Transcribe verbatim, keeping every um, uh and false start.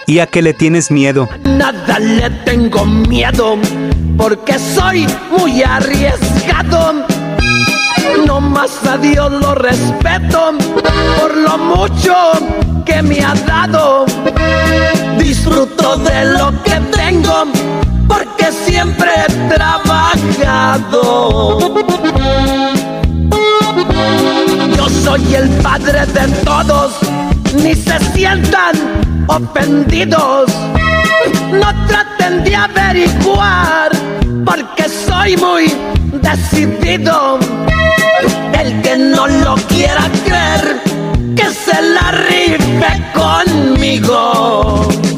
¿Y a qué le tienes miedo? Nada le tengo miedo, porque soy muy arriesgado. No más a Dios lo respeto por lo mucho que me ha dado. Disfruto de lo que tengo porque siempre he trabajado. Yo soy el padre de todos, ni se sientan ofendidos. No traten de averiguar porque soy muy decidido. El que no lo quiera creer, que se la rife conmigo.